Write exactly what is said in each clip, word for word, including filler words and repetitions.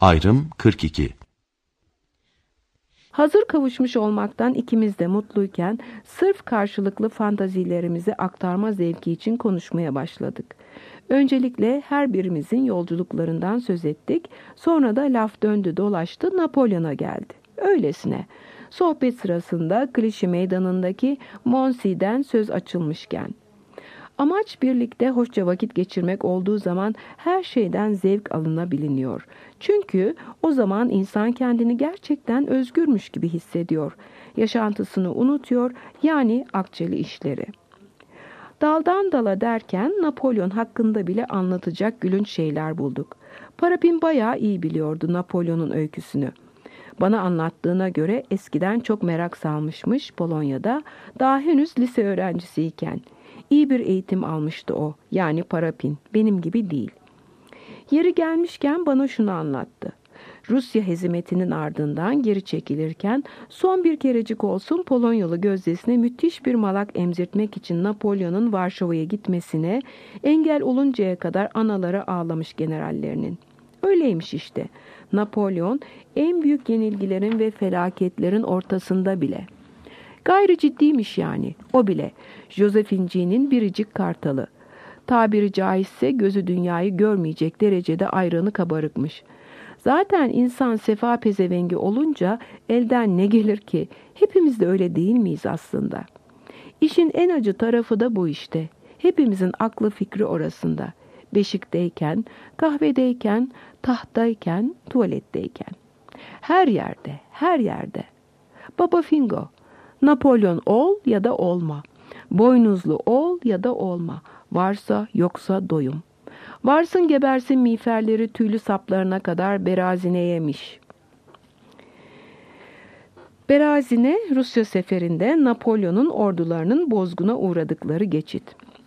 Ayrım kırk iki. Hazır kavuşmuş olmaktan ikimiz de mutluyken sırf karşılıklı fantazilerimizi aktarma zevki için konuşmaya başladık. Öncelikle her birimizin yolculuklarından söz ettik. Sonra da laf döndü dolaştı Napolyon'a geldi. Öylesine. Sohbet sırasında Klişi Meydanı'ndaki Monsi'den söz açılmışken. Amaç birlikte hoşça vakit geçirmek olduğu zaman her şeyden zevk alınabiliyor. Çünkü o zaman insan kendini gerçekten özgürmüş gibi hissediyor. Yaşantısını unutuyor, yani akçeli işleri. Daldan dala derken Napolyon hakkında bile anlatacak gülünç şeyler bulduk. Parapin bayağı iyi biliyordu Napolyon'un öyküsünü. Bana anlattığına göre eskiden çok merak salmışmış Polonya'da, daha henüz lise öğrencisiyken. İyi bir eğitim almıştı o, yani Parapin, benim gibi değil. Yeri gelmişken bana şunu anlattı. Rusya hezimetinin ardından geri çekilirken son bir kerecik olsun Polonyalı gözdesine müthiş bir malak emzirtmek için Napolyon'un Varşova'ya gitmesine engel oluncaya kadar anaları ağlamış generallerinin. Öyleymiş işte. Napolyon en büyük yenilgilerin ve felaketlerin ortasında bile. Gayri ciddiymiş yani, o bile. Josephine'ciğinin biricik kartalı. Tabiri caizse gözü dünyayı görmeyecek derecede ayranı kabarıkmış. Zaten insan sefa pezevengi olunca elden ne gelir ki? Hepimiz de öyle değil miyiz aslında? İşin en acı tarafı da bu işte. Hepimizin aklı fikri orasında. Beşikteyken, kahvedeyken, tahttayken, tuvaletteyken. Her yerde, her yerde. Baba Fingo, Napolyon ol ya da olma. Boynuzlu ol ya da olma. Varsa yoksa doyum. Varsın gebersin miğferleri tüylü saplarına kadar Berazine yemiş. Berazine, Rusya seferinde Napolyon'un ordularının bozguna uğradıkları geçit.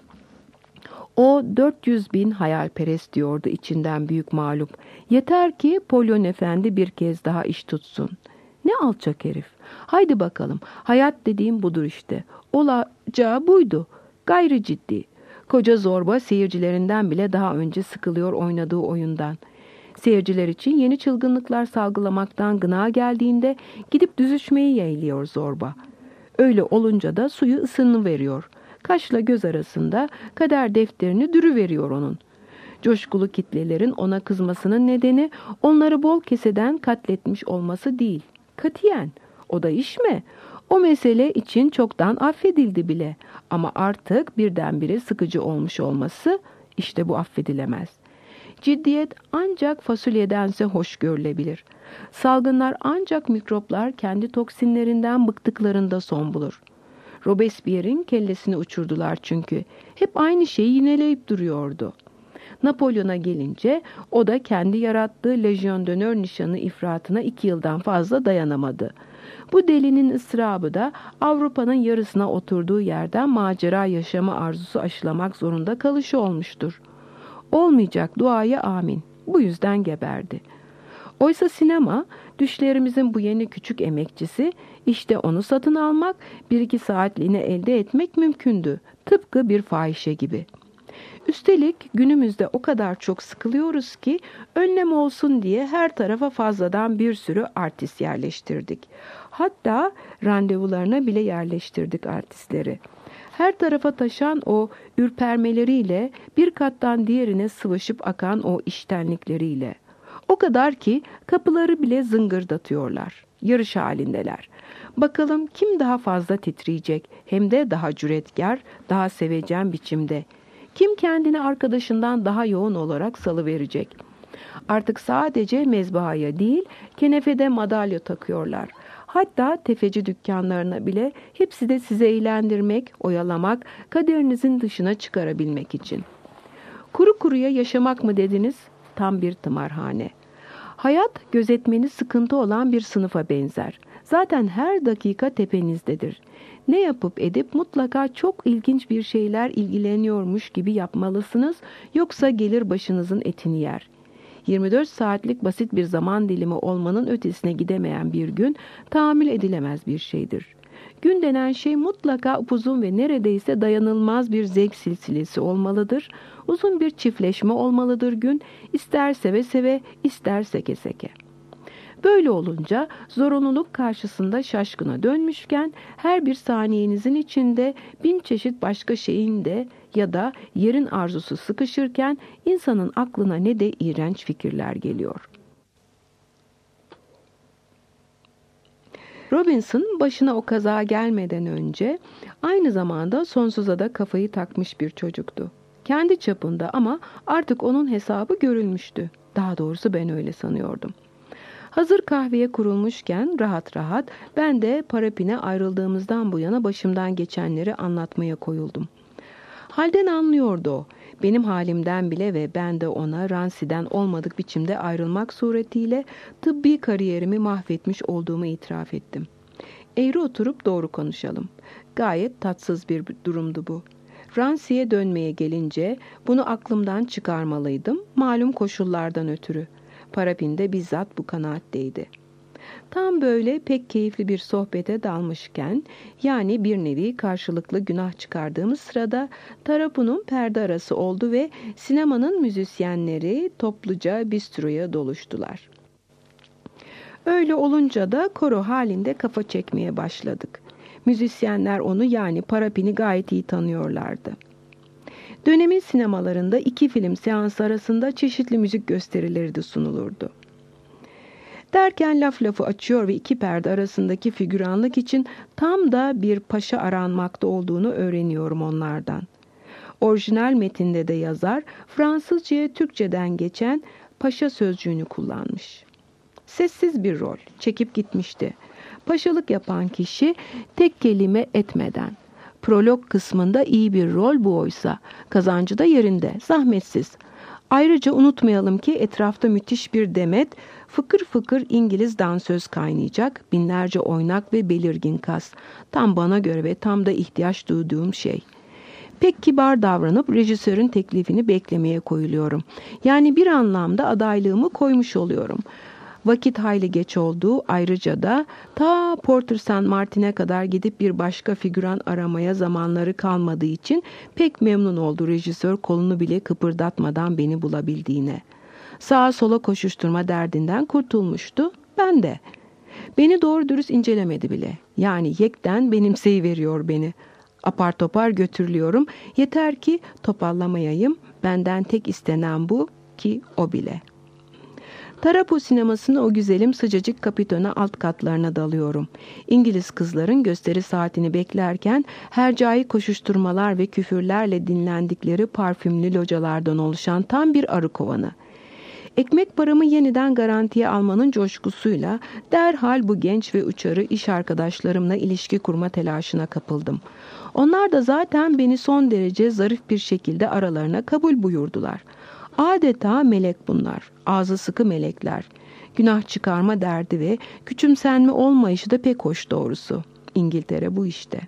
O dört yüz bin hayalperest diyordu içinden büyük mağlup. Yeter ki Polyon Efendi bir kez daha iş tutsun. Ne alçak herif. Haydi bakalım, hayat dediğim budur işte. Olacağı buydu. Gayri ciddi. Koca zorba seyircilerinden bile daha önce sıkılıyor oynadığı oyundan. Seyirciler için yeni çılgınlıklar salgılamaktan gına geldiğinde gidip düzüşmeyi yeğliyor zorba. Öyle olunca da suyu ısını veriyor. Kaşla göz arasında kader defterini dürüveriyor onun. Coşkulu kitlelerin ona kızmasının nedeni onları bol keseden katletmiş olması değil. Katiyen. O da iş mi? O mesele için çoktan affedildi bile. Ama artık birdenbire sıkıcı olmuş olması işte bu affedilemez. Ciddiyet ancak fasulyedense hoş görülebilir. Salgınlar ancak mikroplar kendi toksinlerinden bıktıklarında son bulur. Robespierre'in kellesini uçurdular çünkü. Hep aynı şeyi yineleyip duruyordu. Napolyon'a gelince o da kendi yarattığı Lejyon d'Honneur nişanı ifratına iki yıldan fazla dayanamadı. Bu delinin ıstırabı da Avrupa'nın yarısına oturduğu yerden macera yaşama arzusu aşılamak zorunda kalışı olmuştur. Olmayacak duaya amin. Bu yüzden geberdi. Oysa sinema, düşlerimizin bu yeni küçük emekçisi, işte onu satın almak, bir iki saatliğine elde etmek mümkündü. Tıpkı bir fahişe gibi. Üstelik günümüzde o kadar çok sıkılıyoruz ki önlem olsun diye her tarafa fazladan bir sürü artist yerleştirdik. Hatta randevularına bile yerleştirdik artistleri. Her tarafa taşan o ürpermeleriyle, bir kattan diğerine sıvışıp akan o iştenlikleriyle. O kadar ki kapıları bile zıngırdatıyorlar. Yarış halindeler. Bakalım kim daha fazla titreyecek, hem de daha cüretkar, daha sevecen biçimde. Kim kendini arkadaşından daha yoğun olarak salıverecek? Artık sadece mezbahaya değil, kenefede madalya takıyorlar. Hatta tefeci dükkanlarına bile, hepsi de sizi eğlendirmek, oyalamak, kaderinizin dışına çıkarabilmek için. Kuru kuruya yaşamak mı dediniz? Tam bir tımarhane. Hayat gözetmeni sıkıntı olan bir sınıfa benzer. Zaten her dakika tepenizdedir. Ne yapıp edip mutlaka çok ilginç bir şeyler ilgileniyormuş gibi yapmalısınız, yoksa gelir başınızın etini yer. yirmi dört saatlik basit bir zaman dilimi olmanın ötesine gidemeyen bir gün tahammül edilemez bir şeydir. Gün denen şey mutlaka upuzun ve neredeyse dayanılmaz bir zevk silsilesi olmalıdır. Uzun bir çiftleşme olmalıdır gün, ister seve seve, ister seke seke. Böyle olunca zorunluluk karşısında şaşkına dönmüşken her bir saniyenizin içinde bin çeşit başka şeyin de ya da yerin arzusu sıkışırken insanın aklına ne de iğrenç fikirler geliyor. Robinson başına o kaza gelmeden önce aynı zamanda sonsuza da kafayı takmış bir çocuktu. Kendi çapında ama artık onun hesabı görülmüştü. Daha doğrusu ben öyle sanıyordum. Hazır kahveye kurulmuşken rahat rahat ben de Parapin'e ayrıldığımızdan bu yana başımdan geçenleri anlatmaya koyuldum. Halden anlıyordu o. Benim halimden bile ve ben de ona Ransi'den olmadık biçimde ayrılmak suretiyle tıbbi kariyerimi mahvetmiş olduğumu itiraf ettim. Eğri oturup doğru konuşalım. Gayet tatsız bir durumdu bu. Ransi'ye dönmeye gelince bunu aklımdan çıkarmalıydım, malum koşullardan ötürü. Parapin de bizzat bu kanaatteydi. Tam böyle pek keyifli bir sohbete dalmışken, yani bir nevi karşılıklı günah çıkardığımız sırada Tarapu'nun perde arası oldu ve sinemanın müzisyenleri topluca bistroya doluştular. Öyle olunca da koro halinde kafa çekmeye başladık. Müzisyenler onu, yani Parapin'i gayet iyi tanıyorlardı. Dönemin sinemalarında iki film seansı arasında çeşitli müzik gösterileri de sunulurdu. Derken laf lafı açıyor ve iki perde arasındaki figüranlık için tam da bir paşa aranmakta olduğunu öğreniyorum onlardan. Orijinal metinde de yazar Fransızca'ya Türkçeden geçen paşa sözcüğünü kullanmış. Sessiz bir rol, çekip gitmişti. Paşalık yapan kişi tek kelime etmeden. Prolog kısmında iyi bir rol bu oysa. Kazancı da yerinde, zahmetsiz. Ayrıca unutmayalım ki etrafta müthiş bir demet, fıkır fıkır İngiliz dansöz kaynayacak, binlerce oynak ve belirgin kas. Tam bana göre ve tam da ihtiyaç duyduğum şey. Pek kibar davranıp rejisörün teklifini beklemeye koyuluyorum. Yani bir anlamda adaylığımı koymuş oluyorum. Vakit hayli geç olduğu, ayrıca da ta Porter Saint Martin'e kadar gidip bir başka figüran aramaya zamanları kalmadığı için pek memnun oldu rejisör kolunu bile kıpırdatmadan beni bulabildiğine. Sağa sola koşuşturma derdinden kurtulmuştu, ben de. Beni doğru dürüst incelemedi bile. Yani yekten benimseyiveriyor beni. Apar topar götürülüyorum, yeter ki topallamayayım, benden tek istenen bu ki o bile. Tarapu sinemasının o güzelim sıcacık kapitona alt katlarına dalıyorum. İngiliz kızların gösteri saatini beklerken hercai koşuşturmalar ve küfürlerle dinlendikleri parfümlü localardan oluşan tam bir arı kovanı. Ekmek paramı yeniden garantiye almanın coşkusuyla derhal bu genç ve uçarı iş arkadaşlarımla ilişki kurma telaşına kapıldım. Onlar da zaten beni son derece zarif bir şekilde aralarına kabul buyurdular. Adeta melek bunlar, ağzı sıkı melekler. Günah çıkarma derdi ve küçümsenme olmayışı da pek hoş doğrusu. İngiltere bu işte.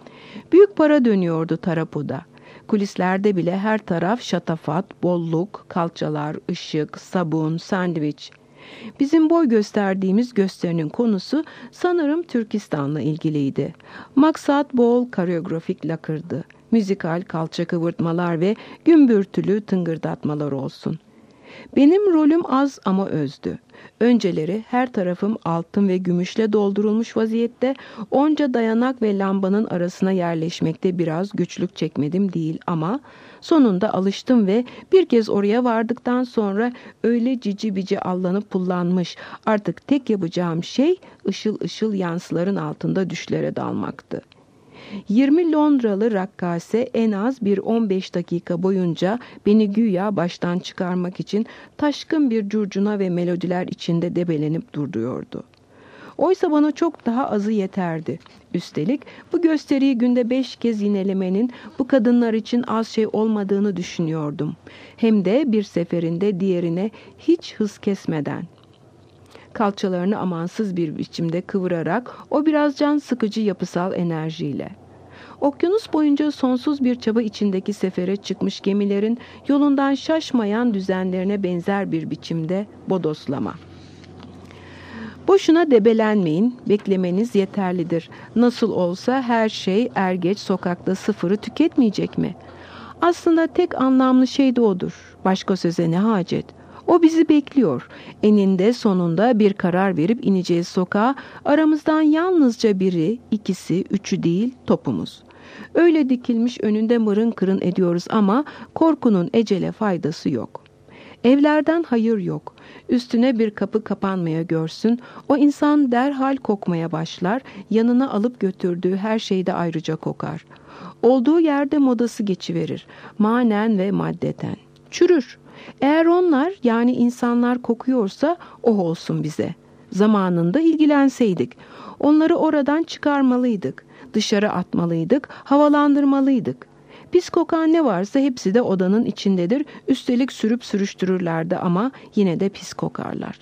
Büyük para dönüyordu Tarapu'da. Kulislerde bile her taraf şatafat, bolluk, kalçalar, ışık, sabun, sandviç. Bizim boy gösterdiğimiz gösterinin konusu sanırım Türkistan'la ilgiliydi. Maksat bol koreografik lakırdı. Müzikal kalça kıvırtmalar ve gümbürtülü tıngırdatmalar olsun. Benim rolüm az ama özdü. Önceleri her tarafım altın ve gümüşle doldurulmuş vaziyette onca dayanak ve lambanın arasına yerleşmekte biraz güçlük çekmedim değil ama sonunda alıştım ve bir kez oraya vardıktan sonra öyle cici bici allanıp pullanmış, artık tek yapacağım şey ışıl ışıl yansıların altında düşlere dalmaktı. yirmi Londralı rakkase en az bir on beş dakika boyunca beni güya baştan çıkarmak için taşkın bir curcuna ve melodiler içinde debelenip duruyordu. Oysa bana çok daha azı yeterdi. Üstelik bu gösteriyi günde beş kez yinelemenin bu kadınlar için az şey olmadığını düşünüyordum. Hem de bir seferinde diğerine hiç hız kesmeden. Kalçalarını amansız bir biçimde kıvırarak o biraz can sıkıcı yapısal enerjiyle. Okyanus boyunca sonsuz bir çaba içindeki sefere çıkmış gemilerin yolundan şaşmayan düzenlerine benzer bir biçimde bodoslama. Boşuna debelenmeyin, beklemeniz yeterlidir. Nasıl olsa her şey er geç sokakta sıfırı tüketmeyecek mi? Aslında tek anlamlı şey de odur. Başka söze ne hacet? O bizi bekliyor. Eninde sonunda bir karar verip ineceğiz sokağa. Aramızdan yalnızca biri, ikisi, üçü değil topumuz. Öyle dikilmiş önünde mırın kırın ediyoruz ama korkunun ecele faydası yok. Evlerden hayır yok. Üstüne bir kapı kapanmaya görsün, o insan derhal kokmaya başlar, yanına alıp götürdüğü her şeyde ayrıca kokar. Olduğu yerde modası geçiverir, manen ve maddeten. Çürür. Eğer onlar yani insanlar kokuyorsa oh olsun bize. Zamanında ilgilenseydik. Onları oradan çıkarmalıydık. Dışarı atmalıydık, havalandırmalıydık. Pis kokan ne varsa hepsi de odanın içindedir. Üstelik sürüp sürüştürürlerdi ama yine de pis kokarlar.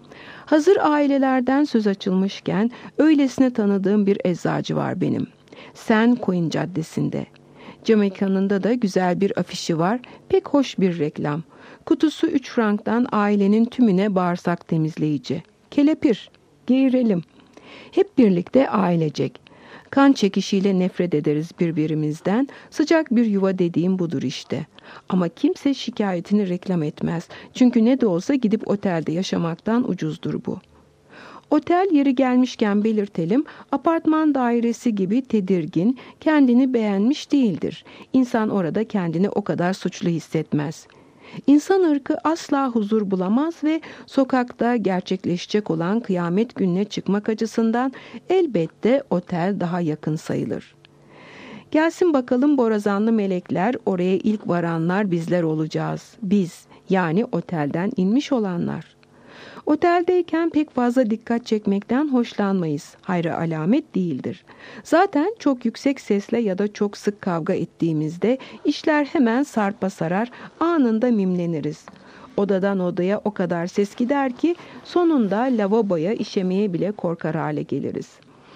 Hazır ailelerden söz açılmışken öylesine tanıdığım bir eczacı var benim. San Quentin Caddesi'nde. Cam ekranında da güzel bir afişi var. Pek hoş bir reklam. Kutusu üç franktan ailenin tümüne bağırsak temizleyici. Kelepir, geğirelim. Hep birlikte ailecek. Kan çekişiyle nefret ederiz birbirimizden. Sıcak bir yuva dediğim budur işte. Ama kimse şikayetini reklam etmez. Çünkü ne de olsa gidip otelde yaşamaktan ucuzdur bu. Otel yeri gelmişken belirtelim, apartman dairesi gibi tedirgin, kendini beğenmiş değildir. İnsan orada kendini o kadar suçlu hissetmez. İnsan ırkı asla huzur bulamaz ve sokakta gerçekleşecek olan kıyamet gününe çıkmak açısından elbette otel daha yakın sayılır. Gelsin bakalım borazanlı melekler, oraya ilk varanlar bizler olacağız. Biz, yani otelden inmiş olanlar. Oteldeyken pek fazla dikkat çekmekten hoşlanmayız. Hayra alamet değildir. Zaten çok yüksek sesle ya da çok sık kavga ettiğimizde işler hemen sarpa sarar, anında mimleniriz. Odadan odaya o kadar ses gider ki sonunda lavaboya işemeye bile korkar hale geliriz.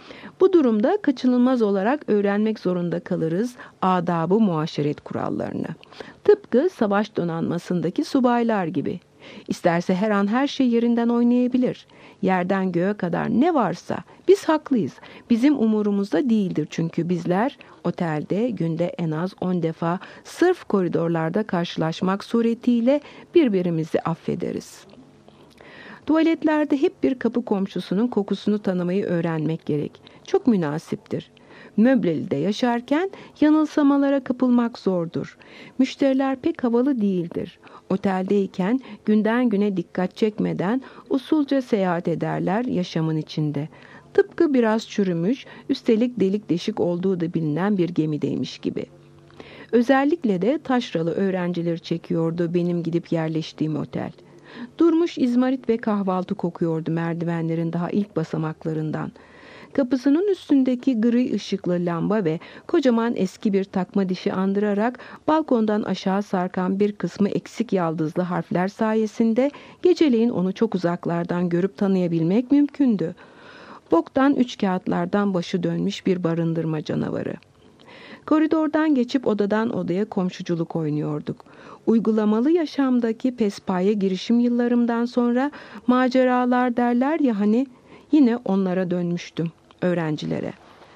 Bu durumda kaçınılmaz olarak öğrenmek zorunda kalırız adab-ı muaşeret kurallarını. Tıpkı savaş donanmasındaki subaylar gibi. İsterse her an her şey yerinden oynayabilir. Yerden göğe kadar ne varsa biz haklıyız. Bizim umurumuzda değildir çünkü bizler otelde günde en az on defa sırf koridorlarda karşılaşmak suretiyle birbirimizi affederiz. Tuvaletlerde hep bir kapı komşusunun kokusunu tanımayı öğrenmek gerek. Çok münasiptir. Möbleli'de yaşarken yanılsamalara kapılmak zordur. Müşteriler pek havalı değildir. Oteldeyken günden güne dikkat çekmeden usulca seyahat ederler yaşamın içinde. Tıpkı biraz çürümüş, üstelik delik deşik olduğu da bilinen bir gemideymiş gibi. Özellikle de taşralı öğrencileri çekiyordu benim gidip yerleştiğim otel. Durmuş izmarit ve kahvaltı kokuyordu merdivenlerin daha ilk basamaklarından. Kapısının üstündeki gri ışıklı lamba ve kocaman eski bir takma dişi andırarak balkondan aşağı sarkan bir kısmı eksik yaldızlı harfler sayesinde geceleyin onu çok uzaklardan görüp tanıyabilmek mümkündü. Boktan üç kağıtlardan başı dönmüş bir barındırma canavarı. Koridordan geçip odadan odaya komşuculuk oynuyorduk. Uygulamalı yaşamdaki pespaye girişim yıllarımdan sonra maceralar derler ya hani, yine onlara dönmüştüm, öğrencilere.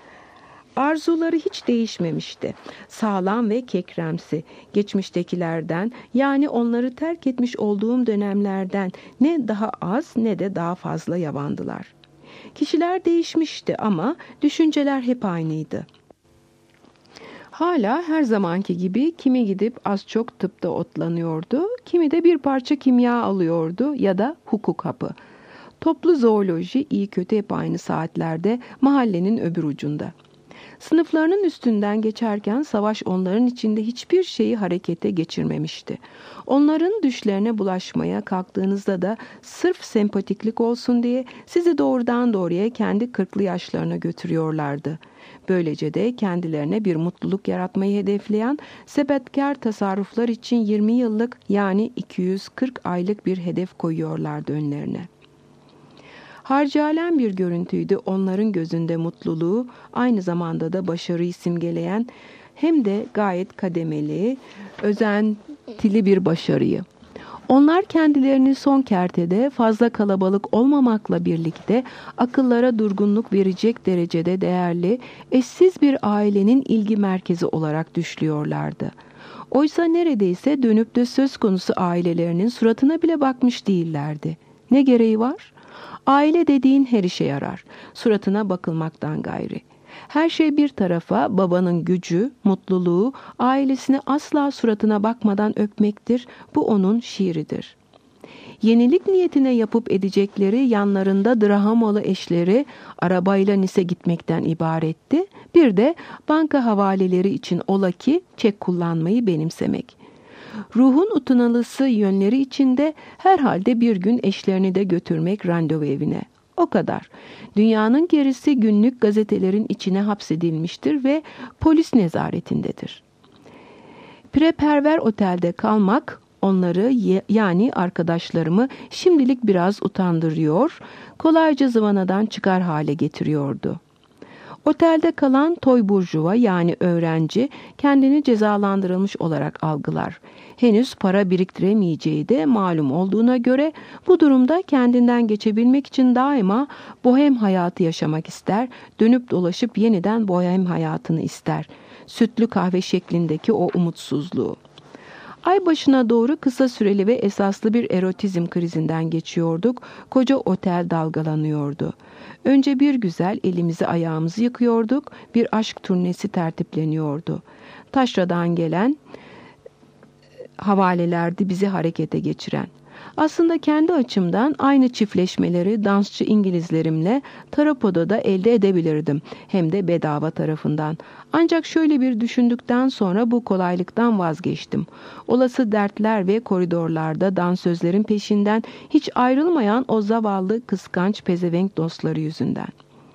Arzuları hiç değişmemişti. Sağlam ve kekremsi, geçmiştekilerden yani onları terk etmiş olduğum dönemlerden ne daha az ne de daha fazla yabandılar. Kişiler değişmişti ama düşünceler hep aynıydı. Hala her zamanki gibi kimi gidip az çok tıpta otlanıyordu, kimi de bir parça kimya alıyordu ya da hukuk hapı. Toplu zooloji iyi kötü hep aynı saatlerde mahallenin öbür ucunda. Sınıflarının üstünden geçerken savaş onların içinde hiçbir şeyi harekete geçirmemişti. Onların düşlerine bulaşmaya kalktığınızda da sırf sempatiklik olsun diye sizi doğrudan doğruya kendi kırklı yaşlarına götürüyorlardı. Böylece de kendilerine bir mutluluk yaratmayı hedefleyen sepetkar tasarruflar için yirmi yıllık yani iki yüz kırk aylık bir hedef koyuyorlardı önlerine. Harcalen bir görüntüydü onların gözünde mutluluğu, aynı zamanda da başarıyı simgeleyen hem de gayet kademeli, özentili bir başarıyı. Onlar kendilerini son kertede fazla kalabalık olmamakla birlikte akıllara durgunluk verecek derecede değerli, eşsiz bir ailenin ilgi merkezi olarak düşlüyorlardı. Oysa neredeyse dönüp de söz konusu ailelerinin suratına bile bakmış değillerdi. Ne gereği var? Aile dediğin her işe yarar, suratına bakılmaktan gayri. Her şey bir tarafa, babanın gücü, mutluluğu, ailesini asla suratına bakmadan öpmektir. Bu onun şiiridir. Yenilik niyetine yapıp edecekleri yanlarında drahamalı eşleri arabayla Nice gitmekten ibaretti. Bir de banka havaleleri için ola ki çek kullanmayı benimsemek. Ruhun utanalısı yönleri içinde herhalde bir gün eşlerini de götürmek randevu evine. O kadar. Dünyanın gerisi günlük gazetelerin içine hapsedilmiştir ve polis nezaretindedir. Preperver otelde kalmak onları yani arkadaşlarımı şimdilik biraz utandırıyor, kolayca zıvanadan çıkar hale getiriyordu. Otelde kalan toy burjuva yani öğrenci kendini cezalandırılmış olarak algılar. Henüz para biriktiremeyeceği de malum olduğuna göre bu durumda kendinden geçebilmek için daima bohem hayatı yaşamak ister, dönüp dolaşıp yeniden bohem hayatını ister. Sütlü kahve şeklindeki o umutsuzluğu. Ay başına doğru kısa süreli ve esaslı bir erotizm krizinden geçiyorduk. Koca otel dalgalanıyordu. Önce bir güzel elimizi ayağımızı yıkıyorduk. Bir aşk turnesi tertipleniyordu. Taşra'dan gelen havalelerdi bizi harekete geçiren. Aslında kendi açımdan aynı çiftleşmeleri dansçı İngilizlerimle Tarapodo'da elde edebilirdim. Hem de bedava tarafından. Ancak şöyle bir düşündükten sonra bu kolaylıktan vazgeçtim. Olası dertler ve koridorlarda dansözlerin peşinden hiç ayrılmayan o zavallı kıskanç pezevenk dostları yüzünden.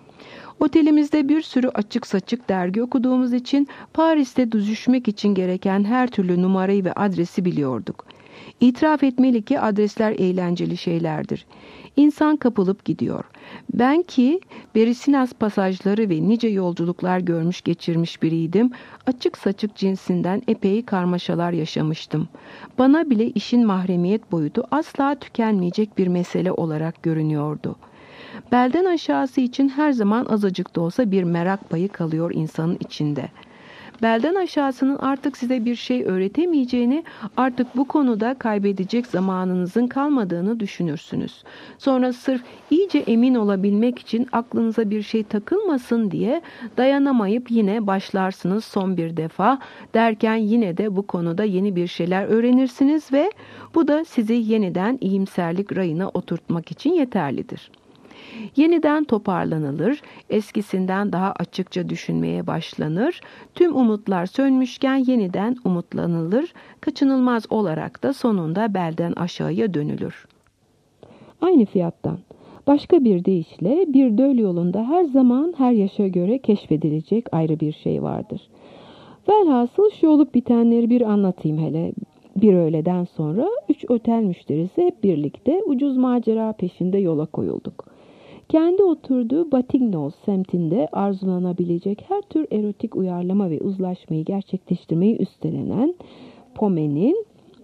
Otelimizde bir sürü açık saçık dergi okuduğumuz için Paris'te düzüşmek için gereken her türlü numarayı ve adresi biliyorduk. İtiraf etmeli ki adresler eğlenceli şeylerdir. İnsan kapılıp gidiyor. Ben ki Berisinas pasajları ve nice yolculuklar görmüş geçirmiş biriydim. Açık saçık cinsinden epey karmaşalar yaşamıştım. Bana bile işin mahremiyet boyutu asla tükenmeyecek bir mesele olarak görünüyordu. Belden aşağısı için her zaman azıcık da olsa bir merak payı kalıyor insanın içinde. Belden aşağısının artık size bir şey öğretemeyeceğini, artık bu konuda kaybedecek zamanınızın kalmadığını düşünürsünüz. Sonra sırf iyice emin olabilmek için aklınıza bir şey takılmasın diye dayanamayıp yine başlarsınız son bir defa, derken yine de bu konuda yeni bir şeyler öğrenirsiniz ve bu da sizi yeniden iyimserlik rayına oturtmak için yeterlidir. Yeniden toparlanılır, eskisinden daha açıkça düşünmeye başlanır, tüm umutlar sönmüşken yeniden umutlanılır, kaçınılmaz olarak da sonunda belden aşağıya dönülür. Aynı fiyattan. Başka bir deyişle bir döl yolunda her zaman her yaşa göre keşfedilecek ayrı bir şey vardır. Velhasıl şu olup bitenleri bir anlatayım hele. Bir öğleden sonra üç otel müşterisi hep birlikte ucuz macera peşinde yola koyulduk. Kendi oturduğu Batignolles semtinde arzulanabilecek her tür erotik uyarlama ve uzlaşmayı gerçekleştirmeyi üstlenen Pomen'in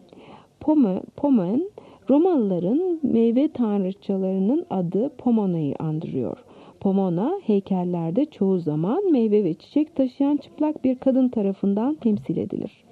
Pome, Pomen, Romalıların meyve tanrıçalarının adı Pomona'yı andırıyor. Pomona heykellerde çoğu zaman meyve ve çiçek taşıyan çıplak bir kadın tarafından temsil edilir.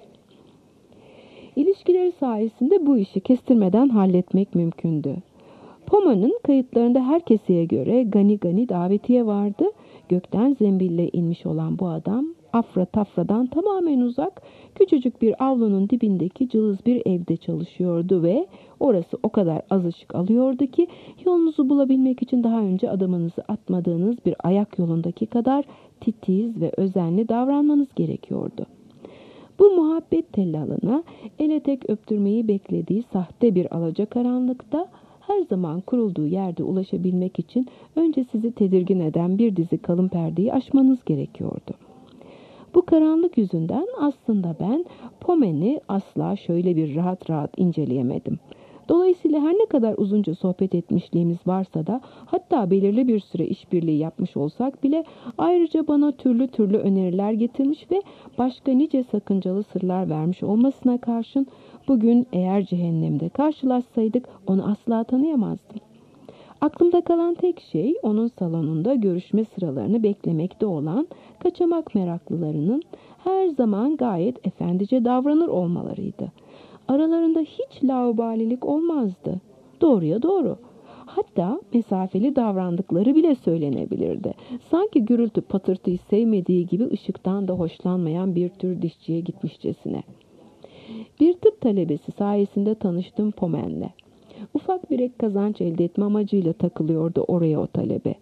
İlişkileri sayesinde bu işi kestirmeden halletmek mümkündü. Poma'nın kayıtlarında herkeseye göre gani gani davetiye vardı. Gökten zembille inmiş olan bu adam afra tafradan tamamen uzak, küçücük bir avlunun dibindeki cılız bir evde çalışıyordu ve orası o kadar az ışık alıyordu ki yolunuzu bulabilmek için daha önce adımınızı atmadığınız bir ayak yolundaki kadar titiz ve özenli davranmanız gerekiyordu. Bu muhabbet tellalına el etek öptürmeyi beklediği sahte bir alacakaranlıkta her zaman kurulduğu yerde ulaşabilmek için önce sizi tedirgin eden bir dizi kalın perdeyi aşmanız gerekiyordu. Bu karanlık yüzünden aslında ben Pomen'i asla şöyle bir rahat rahat inceleyemedim. Dolayısıyla her ne kadar uzunca sohbet etmişliğimiz varsa da, hatta belirli bir süre işbirliği yapmış olsak bile ayrıca bana türlü türlü öneriler getirmiş ve başka nice sakıncalı sırlar vermiş olmasına karşın Bugün eğer cehennemde karşılaşsaydık onu asla tanıyamazdım. Aklımda kalan tek şey onun salonunda görüşme sıralarını beklemekte olan kaçamak meraklılarının her zaman gayet efendice davranır olmalarıydı. Aralarında hiç laubalilik olmazdı. Doğruya doğru. Hatta mesafeli davrandıkları bile söylenebilirdi. Sanki gürültü patırtıyı sevmediği gibi ışıktan da hoşlanmayan bir tür dişçiye gitmişçesine. Bir tıp talebesi sayesinde tanıştım Pomen'le. Ufak bir ek kazanç elde etme amacıyla takılıyordu oraya o talebe.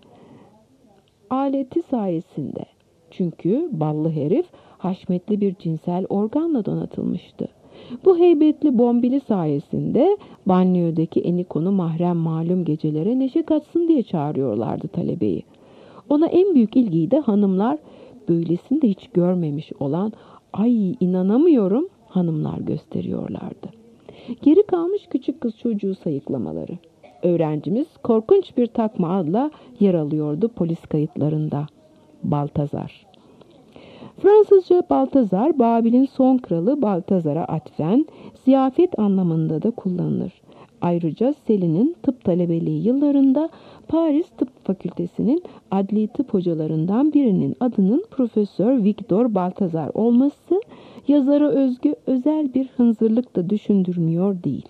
Aleti sayesinde. Çünkü ballı herif haşmetli bir cinsel organla donatılmıştı. Bu heybetli bombili sayesinde banliyödeki Eniko'nu mahrem malum gecelere neşe katsın diye çağırıyorlardı talebeyi. Ona en büyük ilgiyi de hanımlar, böylesini de hiç görmemiş olan "ay inanamıyorum" hanımlar gösteriyorlardı. Geri kalmış küçük kız çocuğu sayıklamaları. Öğrencimiz korkunç bir takma adla yer alıyordu polis kayıtlarında. Baltazar. Fransızca Baltazar, Babil'in son kralı Baltazar'a atfen, ziyafet anlamında da kullanılır. Ayrıca Selin'in tıp talebeliği yıllarında Paris Tıp Fakültesi'nin adli tıp hocalarından birinin adının Profesör Victor Baltazar olması yazara özgü özel bir hınzırlık da düşündürmüyor değil.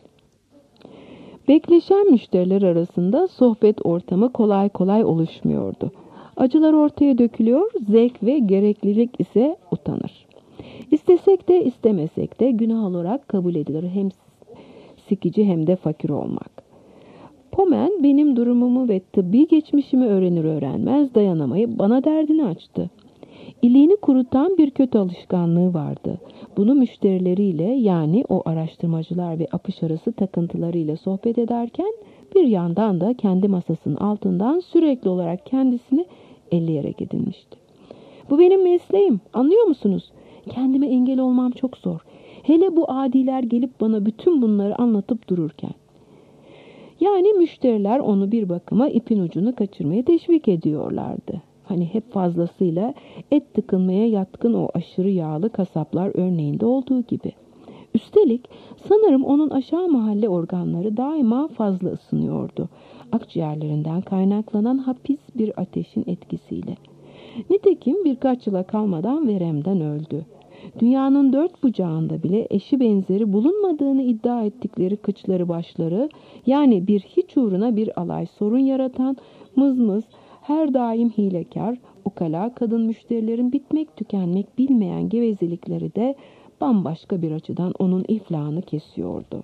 Bekleşen müşteriler arasında sohbet ortamı kolay kolay oluşmuyordu. Acılar ortaya dökülüyor, zevk ve gereklilik ise utanır. İstesek de istemesek de günah olarak kabul edilir hem sikici hem de fakir olmak. Pomen benim durumumu ve tıbbi geçmişimi öğrenir öğrenmez dayanamayıp bana derdini açtı. İliğini kurutan bir kötü alışkanlığı vardı. Bunu müşterileriyle, yani o araştırmacılar ve apış arası takıntılarıyla sohbet ederken bir yandan da kendi masasının altından sürekli olarak kendisini elleyerek edinmişti. Bu benim mesleğim, anlıyor musunuz? Kendime engel olmam çok zor. Hele bu adiler gelip bana bütün bunları anlatıp dururken. Yani müşteriler onu bir bakıma ipin ucunu kaçırmaya teşvik ediyorlardı. Hani hep fazlasıyla et tıkınmaya yatkın o aşırı yağlı kasaplar örneğinde olduğu gibi. Üstelik sanırım onun aşağı mahalle organları daima fazla ısınıyordu. Akciğerlerinden kaynaklanan hapis bir ateşin etkisiyle. Nitekim birkaç yıla kalmadan veremden öldü. Dünyanın dört bucağında bile eşi benzeri bulunmadığını iddia ettikleri kıçları başları, yani bir hiç uğruna bir alay sorun yaratan mızmız, her daim hilekar, ukala kadın müşterilerin bitmek tükenmek bilmeyen gevezelikleri de bambaşka bir açıdan onun iflahını kesiyordu.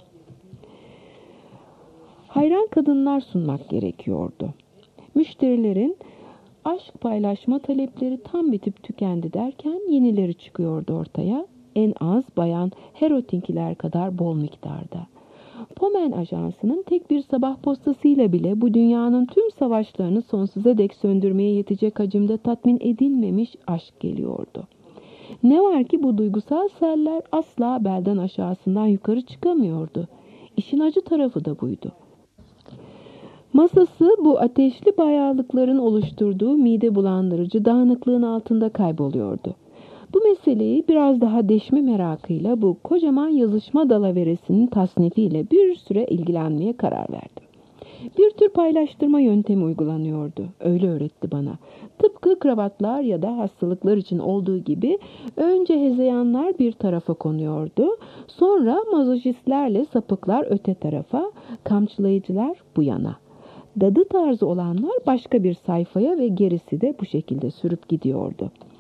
Hayran kadınlar sunmak gerekiyordu. Müşterilerin aşk paylaşma talepleri tam bitip tükendi derken yenileri çıkıyordu ortaya. En az bayan Herotinkiler kadar bol miktarda. Pomen Ajansı'nın tek bir sabah postasıyla bile bu dünyanın tüm savaşlarını sonsuza dek söndürmeye yetecek hacimde tatmin edilmemiş aşk geliyordu. Ne var ki bu duygusal seller asla belden aşağısından yukarı çıkamıyordu. İşin acı tarafı da buydu. Masası bu ateşli bayağılıkların oluşturduğu mide bulandırıcı dağınıklığın altında kayboluyordu. Bu meseleyi biraz daha deşme merakıyla bu kocaman yazışma dalaveresinin tasnifiyle bir süre ilgilenmeye karar verdim. Bir tür paylaştırma yöntemi uygulanıyordu. Öyle öğretti bana. Tıpkı kravatlar ya da hastalıklar için olduğu gibi önce hezeyanlar bir tarafa konuyordu. Sonra mazoşistlerle sapıklar öte tarafa, kamçılayıcılar bu yana. Dadı tarzı olanlar başka bir sayfaya ve gerisi de bu şekilde sürüp gidiyordu.